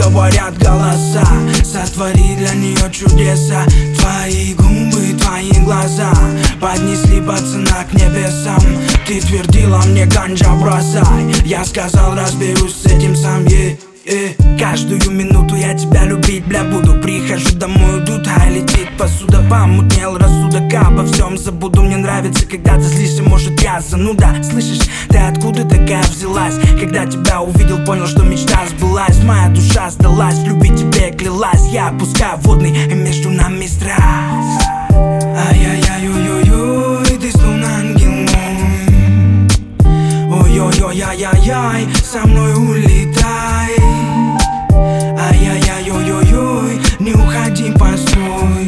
говорят голоса. Сотвори для нее чудеса. Твои губы, твои глаза поднесли пацана к небесам. Ты твердила мне: ганджа бросай. Я сказал: разберусь с этим сам. Каждую минуту я тебя любить, бля, буду. Прихожу домой, дута летит посуда. Помутнел рассудок, обо всем забуду. Мне нравится, когда ты злишься, может я зануда. Слышишь, ты откуда такая взялась? Когда тебя увидел, понял, что мечта сбылась. Моя душа сдалась, любить тебе клялась. Я опускаю водный, и между нами страсть. Ай-яй-яй-ой-ой-ой, ты словно ангел мой. Ой-ой-ой-ай-яй-яй, со мной улетай. Ай-яй-яй-ой-ой-ой, не уходи, постой.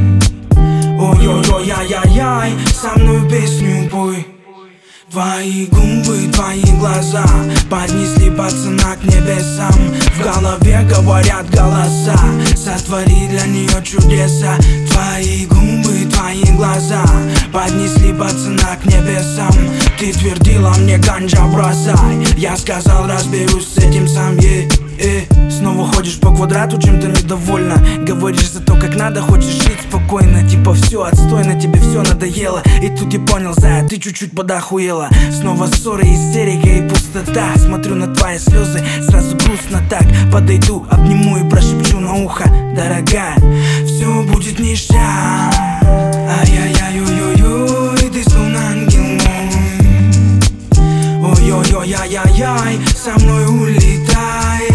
Ой-ой-ой-ай-яй-яй, со мной песню пой. Твои губы, твои глаза поднесли пацана к небесам. В голове говорят голоса. Сотвори для нее чудеса. Твои губы, твои глаза поднесли пацана к небесам. Ты твердила мне: ганджа бросай. Я сказал: разберусь с этим сам. Снова ходишь по квадрату, чем-то недовольна. Говоришь за то, как надо, хочешь жить спокойно. Типа все отстойно, тебе все надоело. И тут я понял, зая, ты чуть-чуть подохуела. Снова ссоры, истерика и пустота. Смотрю на твои слезы, сразу грустно так. Подойду, обниму и прошепчу на ухо: дорогая, все будет ништяк. Ай-яй-яй-ой-ой-ой, ты словно ангел мой. Ой-ой-ой-ай-яй-яй, со мной улетай.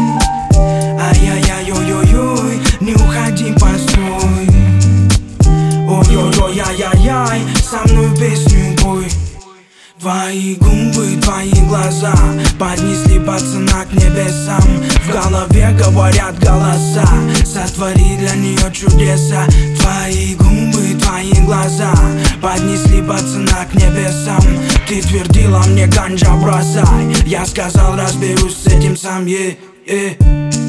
Ай-яй-яй-ой-ой-ой, не уходи, постой. Ой-ой-ой-ай-яй-яй, со мной песню пой. Твои губы, твои глаза поднесли пацана к небесам. В голове говорят голоса. Сотвори для нее чудеса. Твои губы, твои глаза поднесли пацана к небесам. Ты твердила мне: ганджа бросай. Я сказал: разберусь с этим сам.